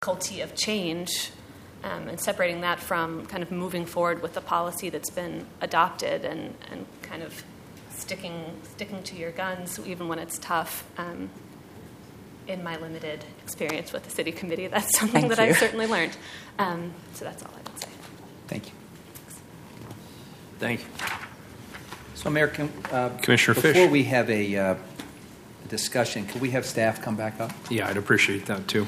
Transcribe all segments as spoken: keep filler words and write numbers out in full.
difficulty of change um, and separating that from kind of moving forward with the policy that's been adopted and, and kind of sticking sticking to your guns even when it's tough. Um, in my limited experience with the city committee, that's something Thank that you. I've certainly learned. Um, so that's all I would say. Thank you. Thank you. So, Mayor, can, uh, Commissioner before Fish. we have a uh, discussion, could we have staff come back up? Yeah, I'd appreciate that too.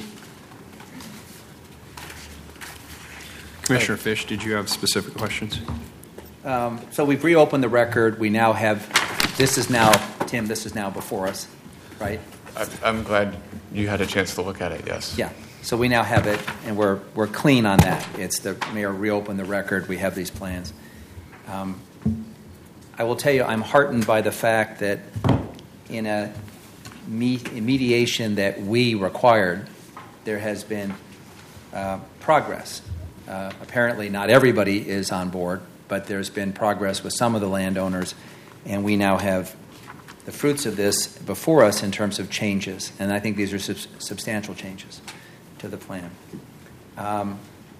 Commissioner Fish, did you have specific questions? Um, so we've reopened the record. We now have, this is now, Tim, this is now before us, right? I'm glad you had a chance to look at it, yes. Yeah. So we now have it, and we're we're clean on that. It's the mayor reopened the record. We have these plans. Um, I will tell you, I'm heartened by the fact that in a me- mediation that we required, there has been uh, progress. Uh, apparently, not everybody is on board, but there's been progress with some of the landowners, and we now have the fruits of this before us in terms of changes, and I think these are sub- substantial changes to the plan. Um,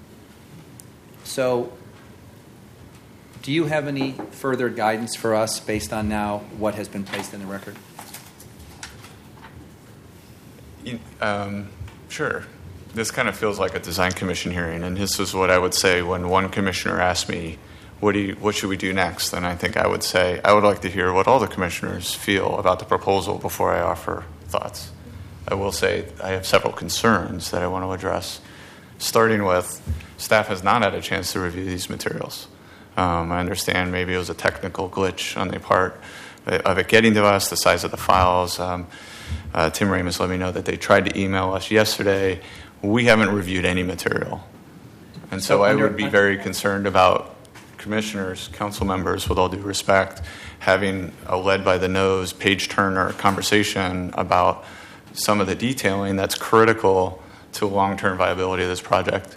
so, do you have any further guidance for us based on now what has been placed in the record? You- Um, sure. This kind of feels like a design commission hearing, and this is what I would say when one commissioner asked me, What do you, what should we do next? And I think I would say, I would like to hear what all the commissioners feel about the proposal before I offer thoughts. I will say I have several concerns that I want to address, starting with staff has not had a chance to review these materials. Um, I understand maybe it was a technical glitch on the part of it getting to us, the size of the files. Um, uh, Tim Ramus let me know that they tried to email us yesterday. We haven't reviewed any material. And so, so I would be very concerned about commissioners, council members, with all due respect, having a led-by-the-nose, page-turner conversation about some of the detailing that's critical to long-term viability of this project.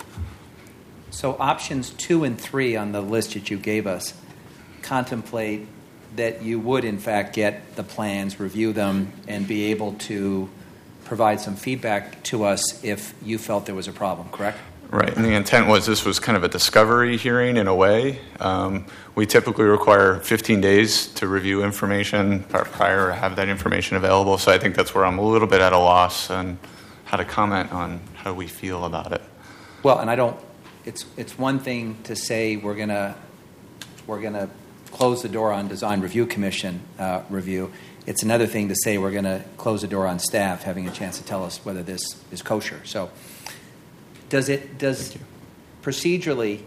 So options two and three on the list that you gave us contemplate that you would, in fact, get the plans, review them, and be able to provide some feedback to us if you felt there was a problem, correct? Right, and the intent was this was kind of a discovery hearing in a way. Um, we typically require fifteen days to review information prior to have that information available, so I think that's where I'm a little bit at a loss on how to comment on how we feel about it. Well, and I don't, it's it's one thing to say we're going to we're going to close the door on Design Review Commission uh, review. It's another thing to say we're going to close the door on staff having a chance to tell us whether this is kosher. So Does it does procedurally,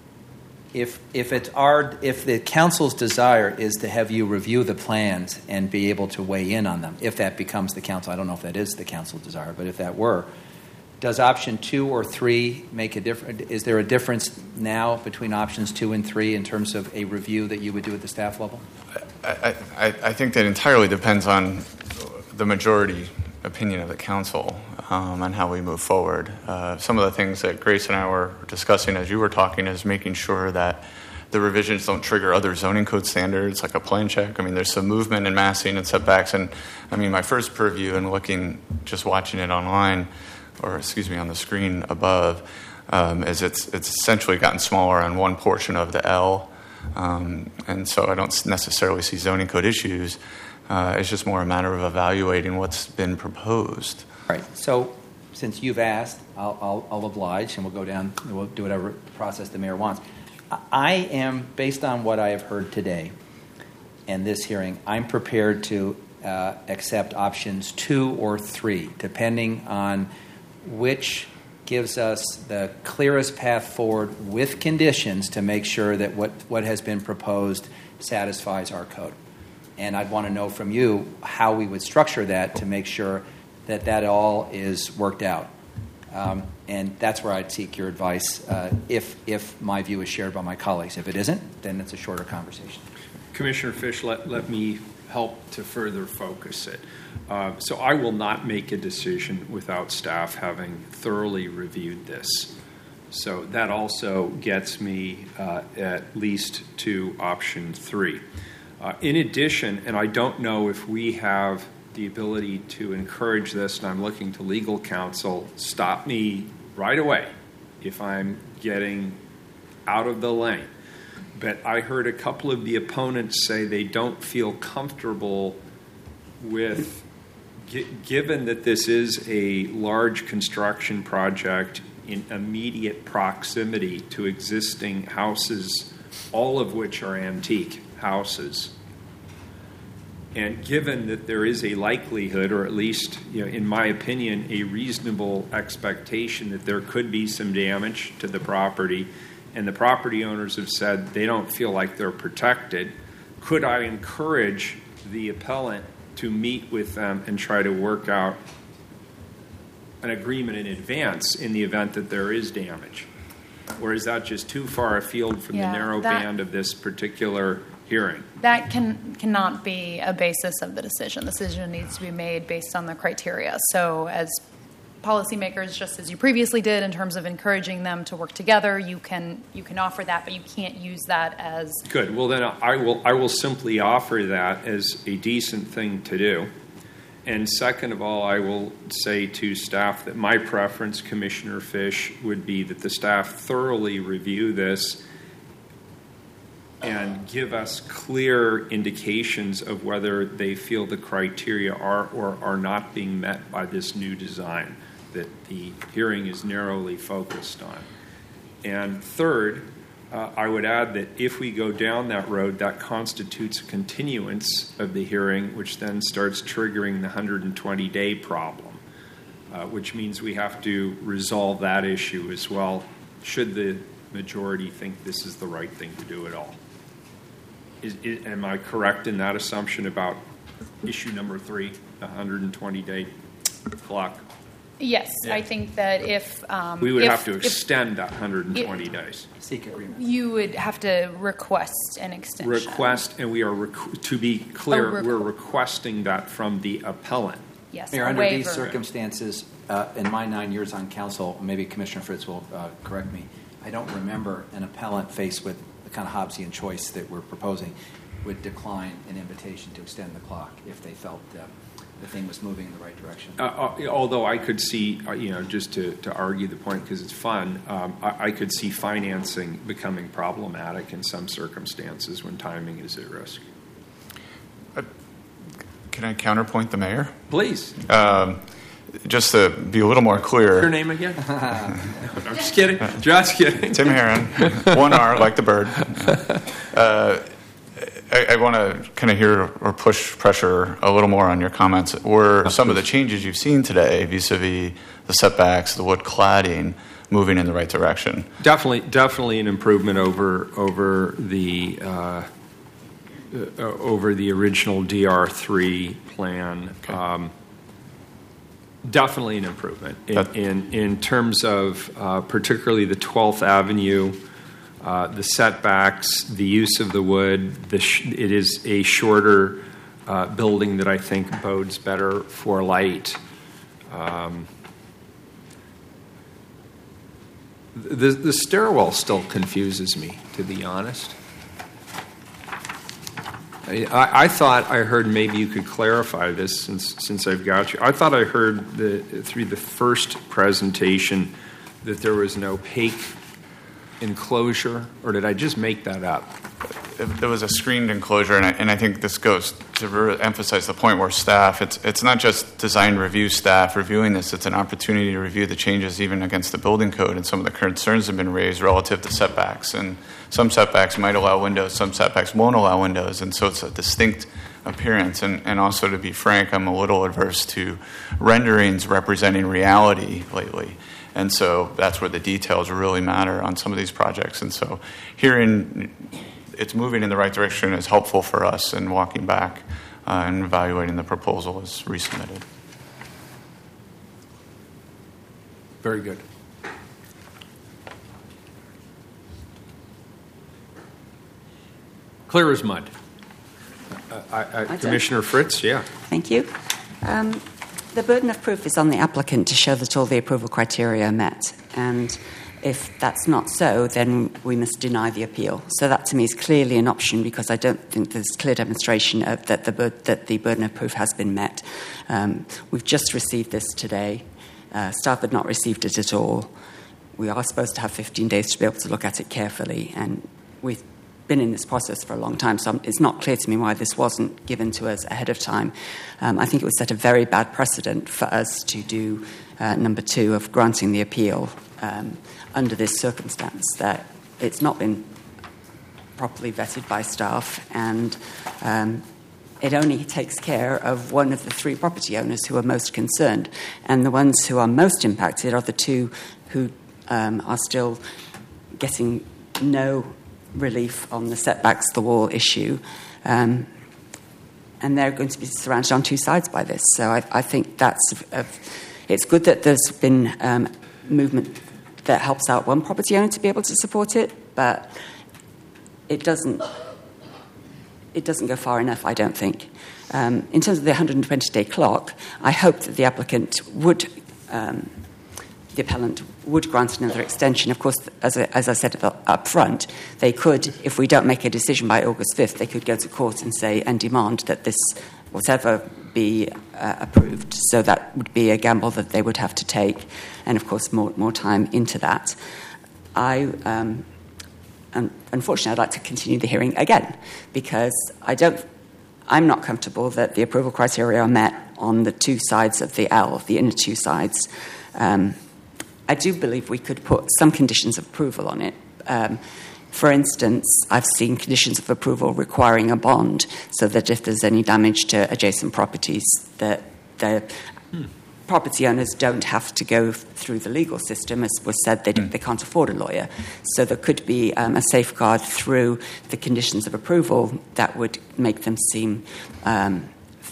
if if it's our if the council's desire is to have you review the plans and be able to weigh in on them, if that becomes the council, I don't know if that is the council's desire, but if that were, does option two or three make a difference? Is there a difference now between options two and three in terms of a review that you would do at the staff level? I, I, I think that entirely depends on the majority opinion of the council um, on how we move forward. Uh, some of the things that Grace and I were discussing as you were talking is making sure that the revisions don't trigger other zoning code standards like a plan check. I mean, there's some movement and massing and setbacks. And I mean, my first purview and looking, just watching it online, or excuse me, on the screen above, um, is it's it's essentially gotten smaller on one portion of the L. Um, and so I don't necessarily see zoning code issues. Uh, it's just more a matter of evaluating what's been proposed. Right. So, since you've asked, I'll, I'll, I'll oblige, and we'll go down. We'll do whatever process the mayor wants. I am, based on what I have heard today and this hearing, I'm prepared to uh, accept options two or three, depending on which gives us the clearest path forward with conditions to make sure that what, what has been proposed satisfies our code. And I'd want to know from you how we would structure that to make sure that that all is worked out. Um, and that's where I'd seek your advice uh, if if my view is shared by my colleagues. If it isn't, then it's a shorter conversation. Commissioner Fish, let, let me help to further focus it. Uh, so I will not make a decision without staff having thoroughly reviewed this. So that also gets me uh, at least to option three. Uh, in addition, and I don't know if we have the ability to encourage this, and I'm looking to legal counsel, stop me right away if I'm getting out of the lane. But I heard a couple of the opponents say they don't feel comfortable with, g- given that this is a large construction project in immediate proximity to existing houses, all of which are antique houses. And given that there is a likelihood, or at least, you know, in my opinion, a reasonable expectation that there could be some damage to the property, and the property owners have said they don't feel like they're protected, could I encourage the appellant to meet with them and try to work out an agreement in advance in the event that there is damage? Or is that just too far afield from Yeah, the narrow that- band of this particular hearing? That can cannot be a basis of the decision. The decision needs to be made based on the criteria. So as policymakers, just as you previously did in terms of encouraging them to work together, you can you can offer that, but you can't use that as... Good. Well, then I will I will simply offer that as a decent thing to do. And second of all, I will say to staff that my preference, Commissioner Fish, would be that the staff thoroughly review this and give us clear indications of whether they feel the criteria are or are not being met by this new design that the hearing is narrowly focused on. And third, uh, I would add that if we go down that road, that constitutes a continuance of the hearing, which then starts triggering the one hundred twenty day problem, uh, which means we have to resolve that issue as well, should the majority think this is the right thing to do at all. Is, is, am I correct in that assumption about issue number three, the one hundred twenty day clock? Yes, Yeah. I think that if... Um, We would if- have to if extend that one hundred twenty if- days. Seek agreement. You would have to request an extension. Request, and we are, requ- to be clear, A requ- we're requesting that from the appellant. Yes, Mayor, a under waiver. these circumstances, uh, in my nine years on council, maybe Commissioner Fritz will uh, correct me, I don't remember an appellant faced with the kind of Hobbesian choice that we're proposing would decline an invitation to extend the clock if they felt uh, the thing was moving in the right direction. Uh, uh, although I could see, uh, you know, just to, to argue the point because it's fun, um, I, I could see financing becoming problematic in some circumstances when timing is at risk. Can I counterpoint the mayor? Please. Um, just to be a little more clear. Your name again? I'm just kidding. Just kidding. Tim Heron, one R, like the bird. Uh, I, I want to kind of hear or push pressure a little more on your comments. Were some of the changes you've seen today, vis-a-vis the setbacks, the wood cladding, moving in the right direction? Definitely, definitely an improvement over over the uh, uh, over the original D R three plan. Okay. Um, definitely an improvement in That- in, in terms of uh, particularly the twelfth Avenue. Uh, the setbacks, the use of the wood, the sh- it is a shorter uh, building that I think bodes better for light. Um, the, the stairwell still confuses me, to be honest. I, I, I thought I heard, maybe you could clarify this since since I've got you. I thought I heard the, through the first presentation that there was an opaque enclosure, or did I just make that up? There was a screened enclosure, and I, and I think this goes to re- emphasize the point where staff, it's it's not just design review staff reviewing this, it's an opportunity to review the changes even against the building code, and some of the concerns have been raised relative to setbacks. And some setbacks might allow windows, some setbacks won't allow windows, and so it's a distinct appearance. And, and also, to be frank, I'm a little adverse to renderings representing reality lately. And so that's where the details really matter on some of these projects. And so hearing it's moving in the right direction is helpful for us in walking back uh, and evaluating the proposal as resubmitted. Very good. Clear as mud. Uh, I, I, I Commissioner Fritz, yeah. Thank you. Um, the burden of proof is on the applicant to show that all the approval criteria are met. And if that's not so, then we must deny the appeal. So that, to me, is clearly an option because I don't think there's clear demonstration of that the, bur- that the burden of proof has been met. Um, we've just received this today. Uh, staff had not received it at all. we are supposed to have fifteen days to be able to look at it carefully, and we've been in this process for a long time, so it's not clear to me why this wasn't given to us ahead of time. Um, I think it would set a very bad precedent for us to do uh, number two of granting the appeal um, under this circumstance, that it's not been properly vetted by staff, and um, it only takes care of one of the three property owners who are most concerned, and the ones who are most impacted are the two who um, are still getting no relief on the setbacks, the wall issue, um, and they're going to be surrounded on two sides by this. So I, I think that's a, it's good that there's been um, movement that helps out one property owner to be able to support it, but it doesn't it doesn't go far enough, I don't think. Um, in terms of the one hundred twenty day clock, I hope that the applicant would. Um, the appellant would grant another extension. Of course, as I, as I said up front, they could, if we don't make a decision by August fifth, they could go to court and say and demand that this whatever be uh, approved. So that would be a gamble that they would have to take, and of course more more time into that. I um, and unfortunately, I'd like to continue the hearing again, because I don't. I'm not comfortable that the approval criteria are met on the two sides of the L, the inner two sides. Um, I do believe we could put some conditions of approval on it. Um, for instance, I've seen conditions of approval requiring a bond, so that if there's any damage to adjacent properties, that the hmm. property owners don't have to go through the legal system. As was said, they, hmm. they can't afford a lawyer. So there could be um, a safeguard through the conditions of approval that would make them seem um,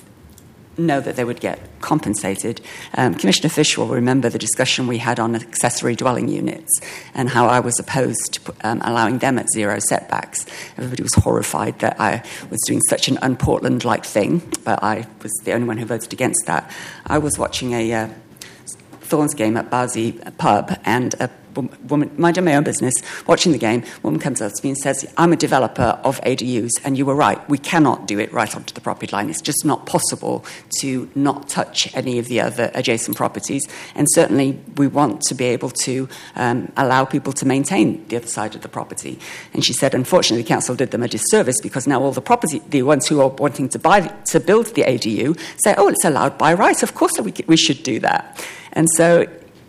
know that they would get compensated. Um, Commissioner Fish will remember the discussion we had on accessory dwelling units and how I was opposed to um, allowing them at zero setbacks. Everybody was horrified that I was doing such an un-Portland-like thing, but I was the only one who voted against that. I was watching a uh, Thorns game at Barzi pub, and a woman, minding my own business, watching the game, a woman comes up to me and says, I'm a developer of A D Us, and you were right, we cannot do it right onto the property line. It's just not possible to not touch any of the other adjacent properties, and certainly we want to be able to um, allow people to maintain the other side of the property. And she said, unfortunately, the council did them a disservice, because now all the property, the ones who are wanting to buy, to build the A D U, say, oh, it's allowed by right, of course we, we should do that. And so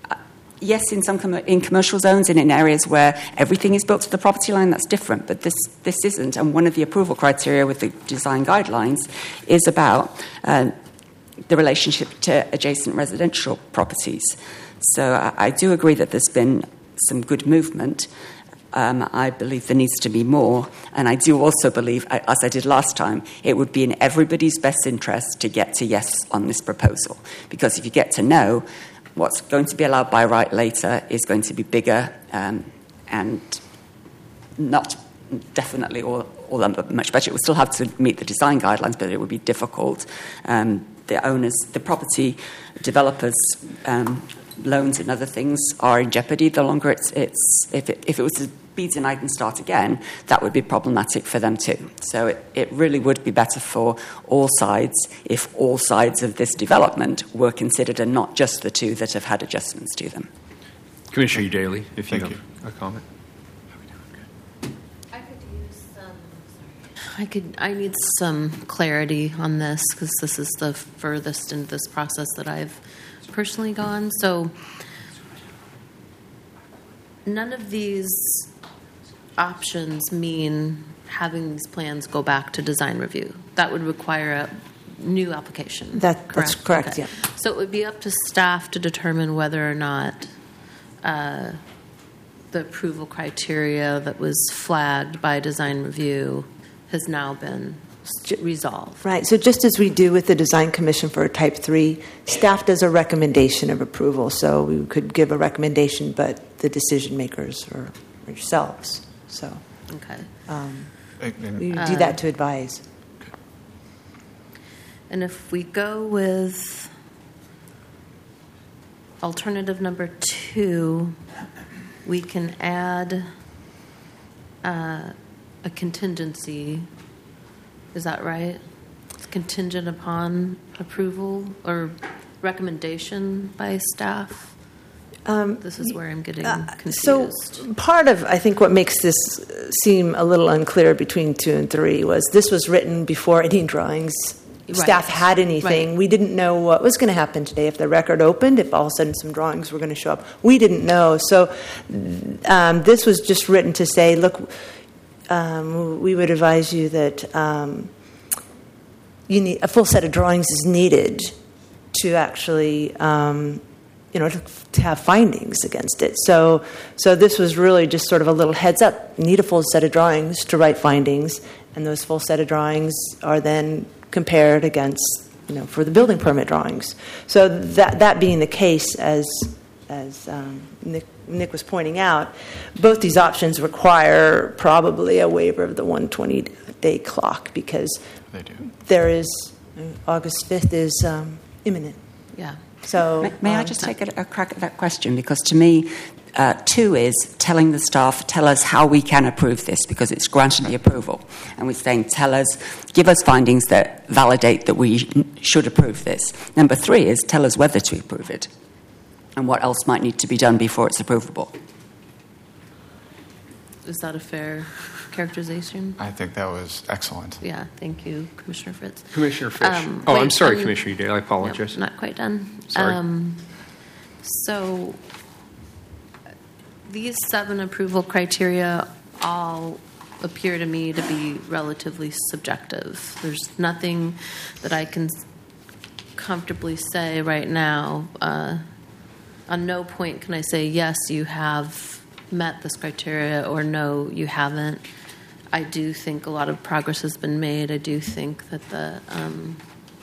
yes, in some com- in commercial zones and in areas where everything is built to the property line, that's different. But this this isn't. And one of the approval criteria with the design guidelines is about uh, the relationship to adjacent residential properties. So I, I do agree that there's been some good movement. Um, I believe there needs to be more. And I do also believe, as I did last time, it would be in everybody's best interest to get to yes on this proposal. Because if you get to no, what's going to be allowed by right later is going to be bigger um, and not definitely all, all that much better. It will still have to meet the design guidelines, but it would be difficult. Um, the owners, the property developers' um, loans and other things are in jeopardy. The longer it's, it's if it, if it was to be denied and start again, that would be problematic for them too. So it, it really would be better for all sides if all sides of this development were considered and not just the two that have had adjustments to them. Commissioner Daly, if you Thank have you. a comment. I could use some. Sorry. I could. I need some clarity on this, because this is the furthest into this process that I've personally gone. So none of these options mean having these plans go back to design review. That would require a new application. That, correct? That's correct, Okay. yeah. So it would be up to staff to determine whether or not uh, the approval criteria that was flagged by design review has now been resolved. Right. So just as we do with the Design Commission for a Type three, staff does a recommendation of approval. So we could give a recommendation, but the decision makers are yourselves. So Okay. um, And- and- we do Uh, that to advise. And if we go with alternative number two, we can add uh, a contingency. Is that right? It's contingent upon approval or recommendation by staff? Um, This is where I'm getting Uh, confused. So part of, I think, what makes this seem a little unclear between two and three was this was written before any drawings Right. staff had anything. Right. We didn't know what was going to happen today. If the record opened, if all of a sudden some drawings were going to show up, we didn't know. So um, this was just written to say, look, um, we would advise you that um, you need a full set of drawings is needed to actually. Um, you know, to, to have findings against it. So, so this was really just sort of a little heads up. You need a full set of drawings to write findings, and those full set of drawings are then compared against, you know, for the building permit drawings. So that that being the case, as as um, Nick, Nick was pointing out, both these options require probably a waiver of the one hundred twenty day clock because They do. there is August fifth is um, imminent. Yeah. So May, may I um, just take a, a crack at that question? Because to me, uh, two is telling the staff, tell us how we can approve this because it's granted the approval. And we're saying, tell us, give us findings that validate that we should approve this. Number three is tell us whether to approve it and what else might need to be done before it's approvable. Is that a fair characterization? I think that was excellent. Yeah, thank you, Commissioner Fritz. Commissioner Fish. Um, oh, wait, I'm sorry, um, Commissioner Daly. I apologize. No, not quite done. Sorry. Um, so these seven approval criteria all appear to me to be relatively subjective. There's nothing that I can comfortably say right now. Uh, on no point can I say, yes, you have met this criteria, or no, you haven't. I do think a lot of progress has been made. I do think that the um,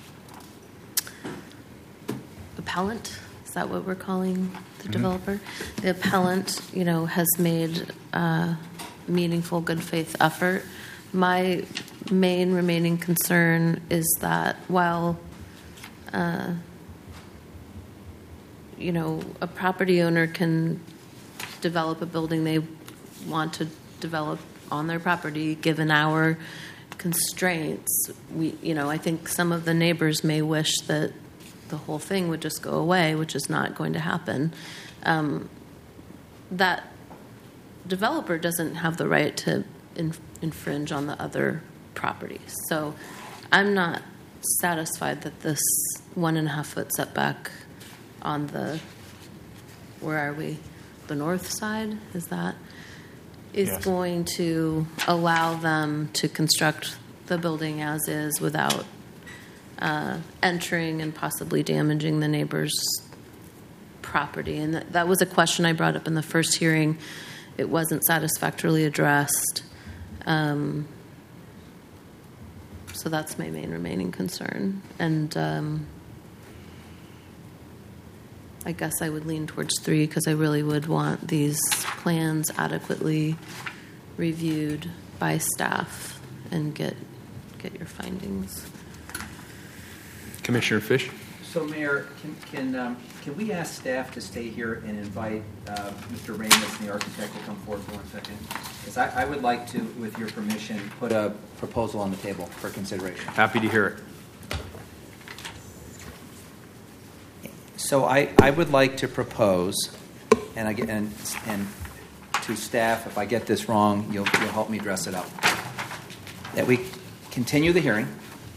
appellant, is that what we're calling the Mm-hmm. developer? The appellant, you know, has made a meaningful good faith effort. My main remaining concern is that while, uh, you know, a property owner can develop a building they want to develop on their property, given our constraints, we, you know, I think some of the neighbors may wish that the whole thing would just go away, which is not going to happen. Um, that developer doesn't have the right to in, infringe on the other properties. So I'm not satisfied that this one and a half foot setback on the, where are we? The north side, is that, is Yes. going to allow them to construct the building as is without uh, entering and possibly damaging the neighbor's property. And that, that was a question I brought up in the first hearing. It wasn't satisfactorily addressed. Um, so that's my main remaining concern. And um, I guess I would lean towards three because I really would want these plans adequately reviewed by staff and get get your findings. Commissioner Fish. So, Mayor, can can um, can we ask staff to stay here and invite uh, Mister Ramos and the architect to come forward for one second? Because I, I would like to, with your permission, put a proposal on the table for consideration. Happy to hear it. So I, I would like to propose, and I get, and, and to staff, if I get this wrong, you'll, you'll help me dress it up, that we continue the hearing.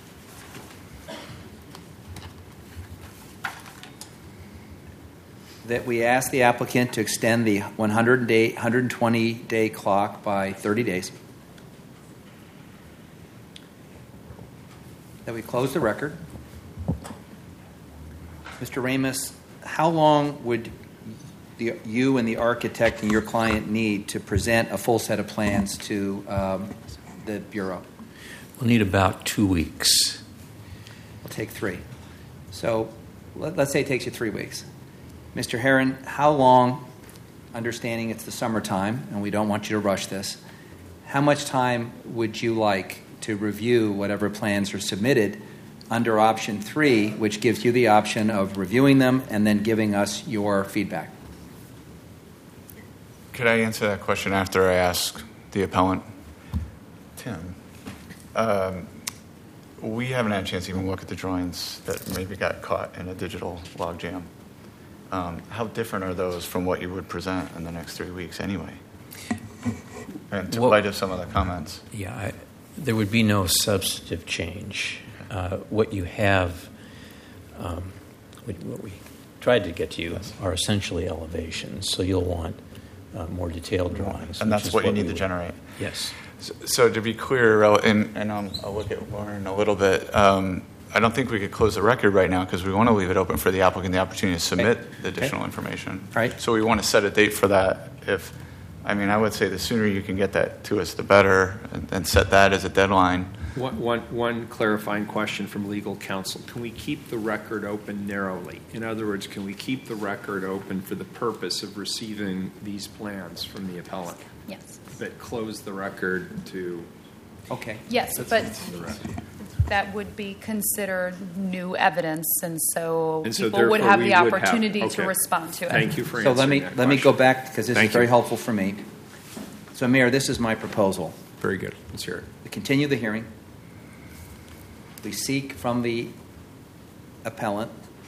That we ask the applicant to extend the one hundred day, one hundred twenty day clock by thirty days. That we close the record. Mister Ramos, how long would the, you and the architect and your client need to present a full set of plans to um, the Bureau? We'll need about two weeks. We'll take three. So let, let's say it takes you three weeks. Mister Herron, how long, understanding it's the summertime and we don't want you to rush this, how much time would you like to review whatever plans are submitted under option three, which gives you the option of reviewing them and then giving us your feedback? Could I answer that question after I ask the appellant? Tim, um, we haven't had a chance to even look at the drawings that maybe got caught in a digital logjam. um, how different are those from what you would present in the next three weeks anyway? And in Well- light of some of the comments. Yeah, I, there would be no substantive change. Uh, what you have, um, what, what we tried to get to you are essentially elevations. So you'll want uh, more detailed drawings. And which that's is what you we need to would- generate. Yes. So, so to be clear, rel- and, and um, I'll look at Lauren a little bit. Um, I don't think we could close the record right now because we want to leave it open for the applicant the opportunity to submit Okay. the additional Okay. information. Right. So we want to set a date for that. If, I mean, I would say the sooner you can get that to us, the better, and, and set that as a deadline. One, one, one clarifying question from legal counsel. Can we keep the record open narrowly? In other words, can we keep the record open for the purpose of receiving these plans from the appellant? Yes. But close the record to... Okay. Yes, That's but the record. that would be considered new evidence, and so And so people would therefore have we the would have- opportunity to okay. respond to it. Thank you for So answering let me, that let me go question. back, because this Thank is very you. helpful for me. So, Mayor, this is my proposal. Very good. Let's hear it. We continue the hearing. We seek from the appellant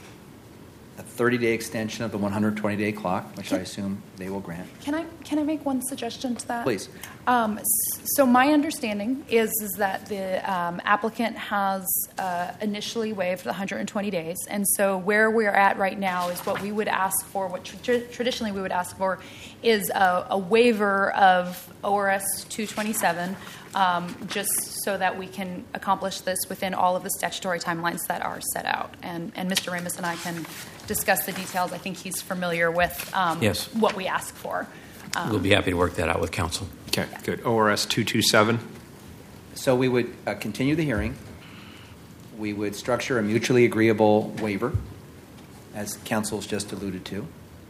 a thirty-day extension of the one hundred twenty day clock, which I assume they will grant. Can I can I make one suggestion to that? Please. Um, s- so my understanding is is that the um, applicant has uh, initially waived the one hundred twenty days, and so where we're at right now is what we would ask for. What tra- traditionally we would ask for is a, a waiver of O R S two twenty-seven, um, just so that we can accomplish this within all of the statutory timelines that are set out. And and Mister Ramus and I can discuss the details. I think he's familiar with um, Yes. what we ask for. Um, We'll be happy to work that out with council. Okay, good. O R S two twenty-seven. So we would uh, continue the hearing. We would structure a mutually agreeable waiver, as council's just alluded to.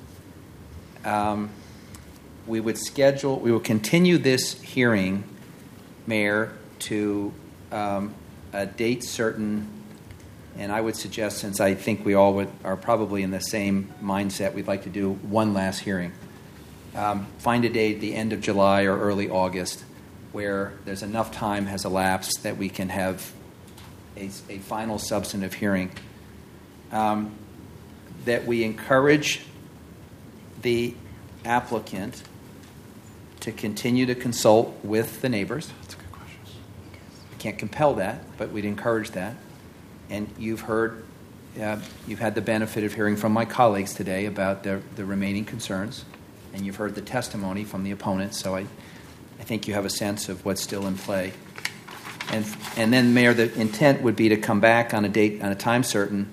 Um, we would schedule, we will continue this hearing, Mayor, to um, a date certain, and I would suggest, since I think we all would, are probably in the same mindset, we'd like to do one last hearing. Um, find a date at the end of July or early August where there's enough time has elapsed that we can have a, a final substantive hearing. Um, that we encourage the applicant to continue to consult with the neighbors. That's a good question. We can't compel that, but we'd encourage that. And you've heard, uh, you've had the benefit of hearing from my colleagues today about the, the remaining concerns, and you've heard the testimony from the opponents, so I, I think you have a sense of what's still in play. And, and then, Mayor, the intent would be to come back on a date, on a time certain,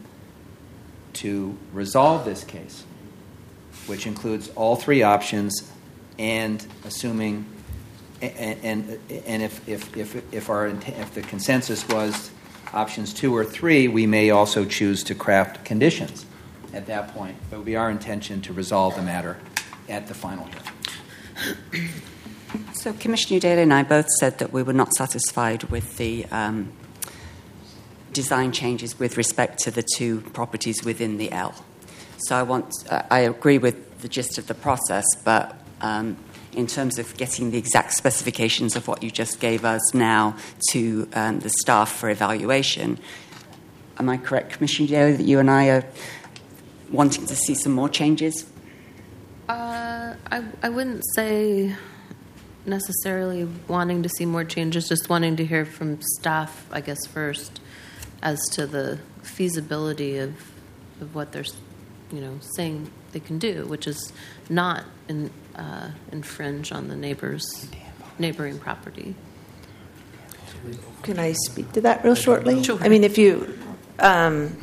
to resolve this case, which includes all three options, and assuming, and and, and if, if if if our if the consensus was options two or three, we may also choose to craft conditions at that point. But it would be our intention to resolve the matter at the final hearing. So Commissioner Daly and I both said that we were not satisfied with the um, design changes with respect to the two properties within the L. So I want, uh, I agree with the gist of the process, but um, in terms of getting the exact specifications of what you just gave us now to um, the staff for evaluation, am I correct, Commissioner Daly, that you and I are wanting to see some more changes? Uh, I, I wouldn't say necessarily wanting to see more changes, just wanting to hear from staff, I guess, first, as to the feasibility of of what they're, you know, saying they can do, which is not in, uh, infringe on the neighbor's neighboring property. Can I speak to that real shortly? Sure. I mean, if you, um,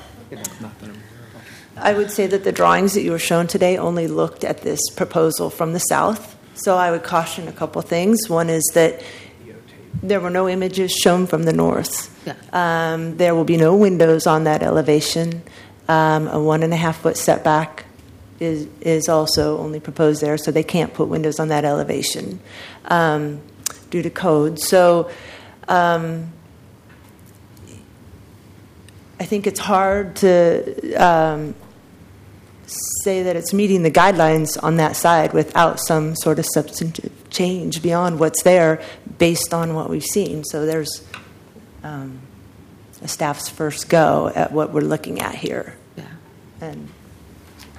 I would say that the drawings that you were shown today only looked at this proposal from the south. So I would caution a couple things. One is that there were no images shown from the north. Yeah. Um, there will be no windows on that elevation. Um, a one and a half foot setback is is also only proposed there, so they can't put windows on that elevation um, due to code. So um, I think it's hard to um, say that it's meeting the guidelines on that side without some sort of substantive change beyond what's there based on what we've seen. So there's um, a staff's first go at what we're looking at here. Yeah. And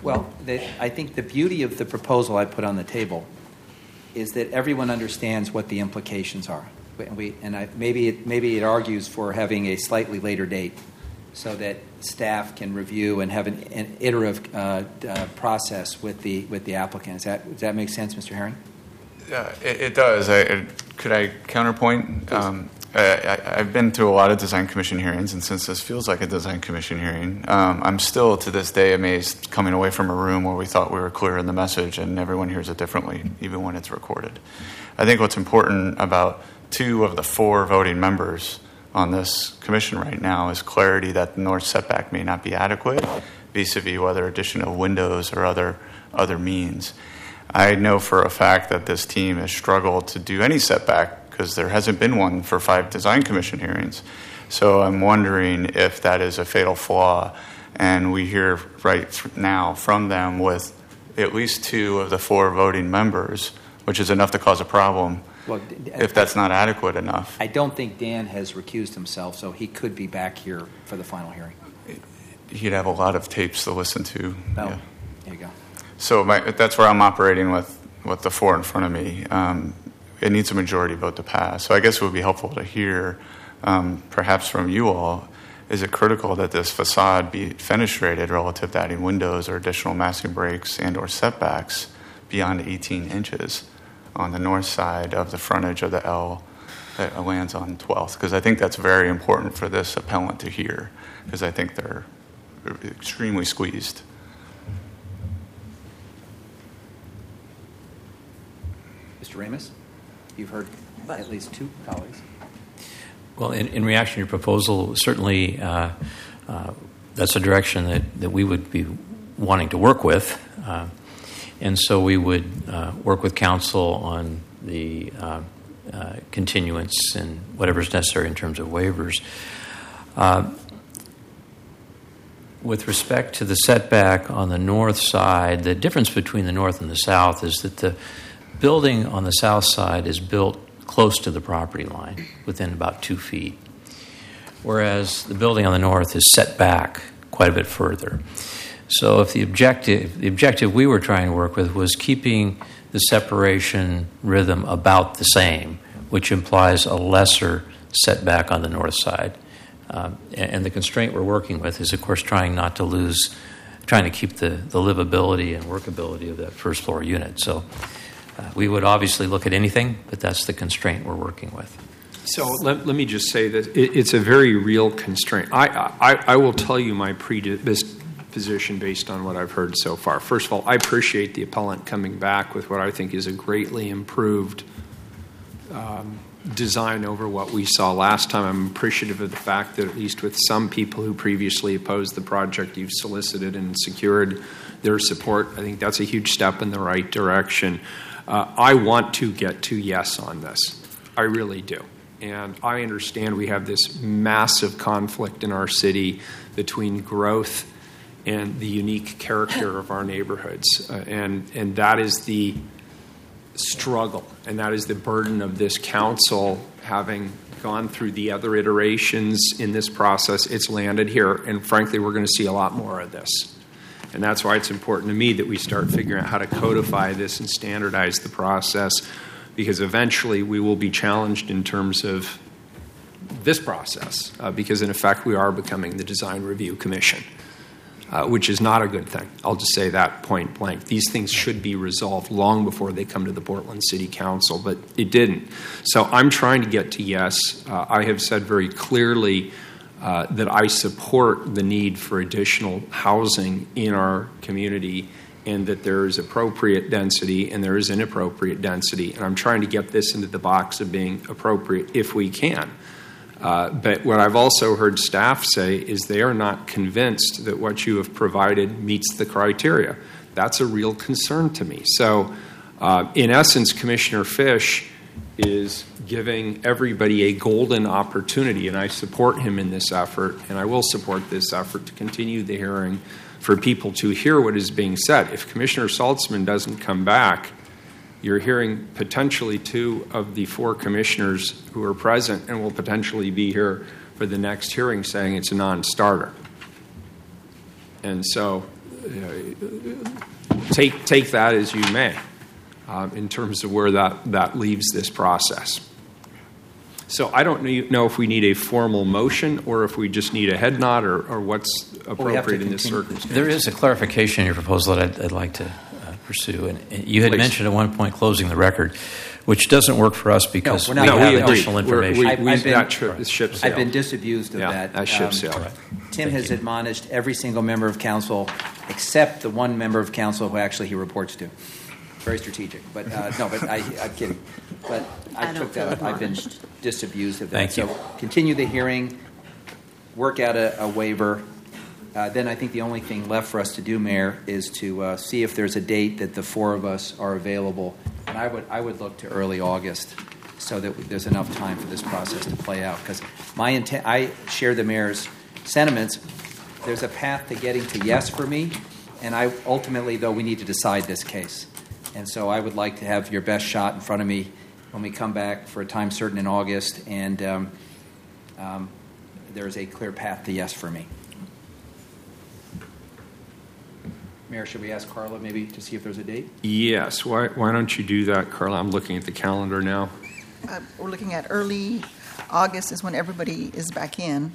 Well, the, I think the beauty of the proposal I put on the table is that everyone understands what the implications are. And, we, and I, maybe, it, maybe it argues for having a slightly later date so that staff can review and have an, an iterative uh, uh, process with the, with the applicant. Is that, does that make sense, Mister Herring? Yeah, it, it does. I, it, could I counterpoint? Um, I, I've been through a lot of design commission hearings, and since this feels like a design commission hearing, um, I'm still to this day amazed coming away from a room where we thought we were clear in the message and everyone hears it differently, even when it's recorded. I think what's important about two of the four voting members on this commission right now is clarity that the north setback may not be adequate vis-a-vis whether addition of windows or other other means. I know for a fact that this team has struggled to do any setback because there hasn't been one for five design commission hearings. So I'm wondering if that is a fatal flaw. And we hear right now from them with at least two of the four voting members, which is enough to cause a problem, well, if that's not adequate enough. I don't think Dan has recused himself, so he could be back here for the final hearing. He'd have a lot of tapes to listen to. Oh, yeah. There you go. So my, that's where I'm operating with, with the four in front of me. Um, it needs a majority vote to pass. So I guess it would be helpful to hear, um, perhaps from you all, is it critical that this facade be fenestrated relative to adding windows or additional massing breaks and or setbacks beyond eighteen inches on the north side of the frontage of the L that lands on twelfth? Because I think that's very important for this appellant to hear, because I think they're extremely squeezed. Mister Ramos, you've heard at least two colleagues. Well, in, in reaction to your proposal, certainly uh, uh, that's a direction that, that we would be wanting to work with. Uh, and so we would uh, work with council on the uh, uh, continuance and whatever's necessary in terms of waivers. Uh, with respect to the setback on the north side, the difference between the north and the south is that the building on the south side is built close to the property line, within about two feet, whereas the building on the north is set back quite a bit further. So if the objective, the objective we were trying to work with was keeping the separation rhythm about the same, which implies a lesser setback on the north side. Um, and, and the constraint we're working with is, of course, trying not to lose, trying to keep the, the livability and workability of that first floor unit. So uh, we would obviously look at anything, but that's the constraint we're working with. So let, let me just say that it, it's a very real constraint. I, I, I will tell you my predisposition based on what I've heard so far. First of all, I appreciate the appellant coming back with what I think is a greatly improved um, design over what we saw last time. I'm appreciative of the fact that at least with some people who previously opposed the project, you've solicited and secured their support. I think that's a huge step in the right direction. Uh, I want to get to yes on this. I really do. And I understand we have this massive conflict in our city between growth and the unique character of our neighborhoods. Uh, and, and that is the struggle, and that is the burden of this council, having gone through the other iterations in this process. It's landed here, and frankly, we're going to see a lot more of this. And that's why it's important to me that we start figuring out how to codify this and standardize the process, because eventually we will be challenged in terms of this process, uh, because in effect we are becoming the Design Review Commission, uh, which is not a good thing. I'll just say that point blank. These things should be resolved long before they come to the Portland City Council, but it didn't. So I'm trying to get to yes. Uh, I have said very clearly uh, that I support the need for additional housing in our community, and that there is appropriate density and there is inappropriate density. And I'm trying to get this into the box of being appropriate if we can. Uh, but what I've also heard staff say is they are not convinced that what you have provided meets the criteria. That's a real concern to me. So uh, in essence, Commissioner Fish is giving everybody a golden opportunity, and I support him in this effort, and I will support this effort to continue the hearing for people to hear what is being said. If Commissioner Saltzman doesn't come back, you're hearing potentially two of the four commissioners who are present and will potentially be here for the next hearing saying it's a non-starter. And so take take that as you may, um, in terms of where that, that leaves this process. So I don't know if we need a formal motion or if we just need a head nod or, or what's appropriate in this circumstance. There is a clarification in your proposal that I'd, I'd like to uh, pursue. And you had Please. mentioned at one point closing the record, which doesn't work for us because we're we not- have No, we agree. additional We're- information. we- I've- we- I've been- that ship- ship I've sailed. been disabused of Yeah, that. that ship Um, sailed. All right. Tim has admonished every single member of council except the one member of council who actually he reports to. Very strategic, but uh, no, but I, I'm kidding. But I, I don't took that. feel I've been admonished. disabused of that. Thank you. So continue the hearing, work out a, a waiver. Uh, then I think the only thing left for us to do, Mayor, is to uh, see if there's a date that the four of us are available. And I would I would look to early August, so that there's enough time for this process to play out. Because my intent, I share the mayor's sentiments. There's a path to getting to yes for me, and I ultimately, though, we need to decide this case. And so I would like to have your best shot in front of me when we come back for a time certain in August, and um, um, there is a clear path to yes for me. Mayor, should we ask Carla maybe to see if there's a date? Yes. Why, why don't you do that, Carla? I'm looking at the calendar now. Uh, we're looking at early August is when everybody is back in.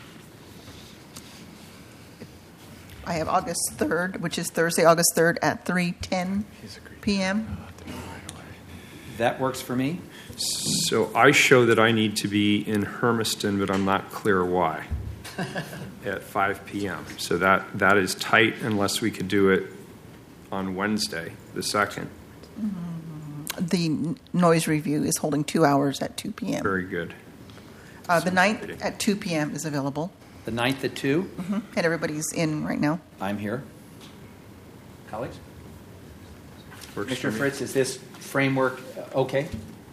I have August third, which is Thursday, August third at three ten p.m. That works for me. So I show that I need to be in Hermiston, but I'm not clear why, at five p.m. So that, that is tight unless we could do it on Wednesday, the second. The n- noise review is holding two hours at two p.m. Very good. Uh, the ninth at two p.m. is available, The ninth at two, hmm and everybody's in right now. I'm here. Colleagues? Works for Commissioner me. Fritz, is this framework uh, okay?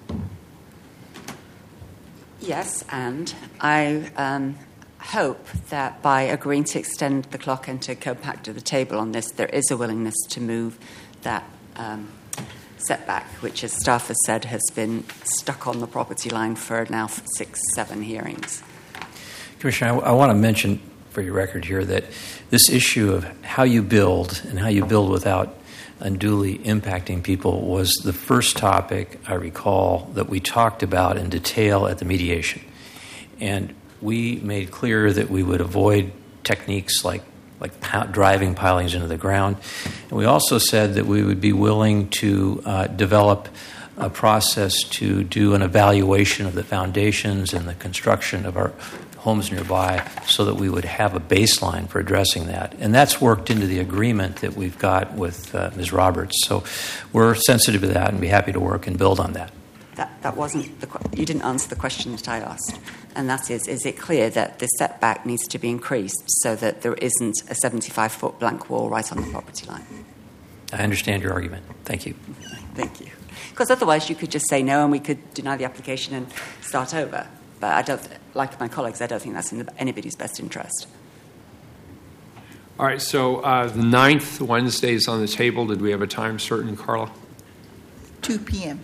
Yes, and I um, hope that by agreeing to extend the clock and to go back to the table on this, there is a willingness to move that um, setback, which, as staff has said, has been stuck on the property line for now six, seven hearings. Commissioner, I, I want to mention for your record here that this issue of how you build and how you build without unduly impacting people was the first topic I recall that we talked about in detail at the mediation. And we made clear that we would avoid techniques like like pow- driving pilings into the ground. And we also said that we would be willing to uh, develop a process to do an evaluation of the foundations and the construction of our homes nearby so that we would have a baseline for addressing that. And that's worked into the agreement that we've got with uh, Miz Roberts. So we're sensitive to that and be happy to work and build on that. That, that wasn't the, que- you didn't answer the question that I asked, and that is, is it clear that the setback needs to be increased so that there isn't a seventy-five foot blank wall right on the property line? I understand your argument. Thank you. Thank you. Because otherwise you could just say no and we could deny the application and start over. But I don't, like my colleagues, I don't think that's in anybody's best interest. All right, so uh, the ninth, Wednesday is on the table. Did we have a time certain, Carla? two p.m.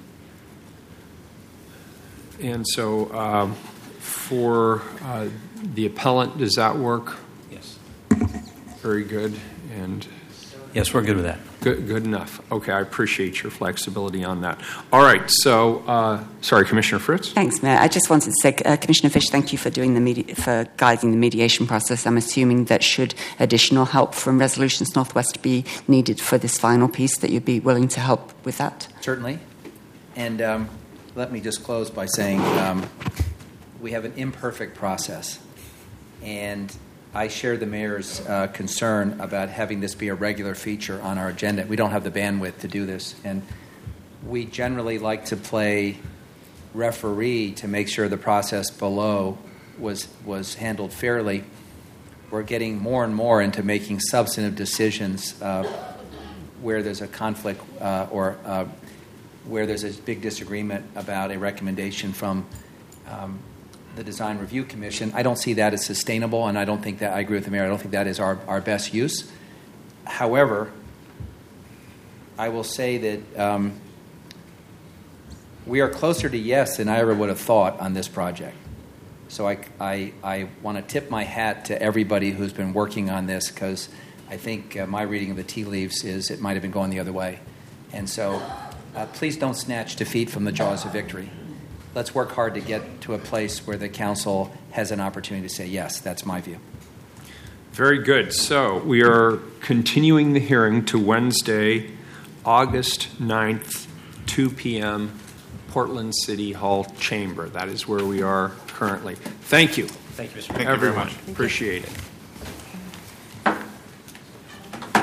And so um, for uh, the appellant, does that work? Yes. Very good. And Yes, we're good with that. good, good enough. Okay, I appreciate your flexibility on that. All right, so, uh, sorry, Commissioner Fritz? Thanks, Mayor. I just wanted to say, uh, Commissioner Fish, thank you for doing the medi- for guiding the mediation process. I'm assuming that should additional help from Resolutions Northwest be needed for this final piece, that you'd be willing to help with that. Certainly. And um, let me just close by saying um, we have an imperfect process. And I share the mayor's uh, concern about having this be a regular feature on our agenda. We don't have the bandwidth to do this. And we generally like to play referee to make sure the process below was, was handled fairly. We're getting more and more into making substantive decisions uh, where there's a conflict uh, or uh, where there's a big disagreement about a recommendation from um, the Design Review Commission. I don't see that as sustainable, and I don't think that, I agree with the mayor, I don't think that is our, our best use. However, I will say that um, we are closer to yes than I ever would have thought on this project. So I, I, I want to tip my hat to everybody who's been working on this, because I think uh, my reading of the tea leaves is it might have been going the other way. And so uh, please don't snatch defeat from the jaws of victory. Let's work hard to get to a place where the council has an opportunity to say, yes, that's my view. Very good. So we are continuing the hearing to Wednesday, August ninth, two p.m., Portland City Hall Chamber. That is where we are currently. Thank you. Thank you, Mister Thank you Everyone. very much. Appreciate it.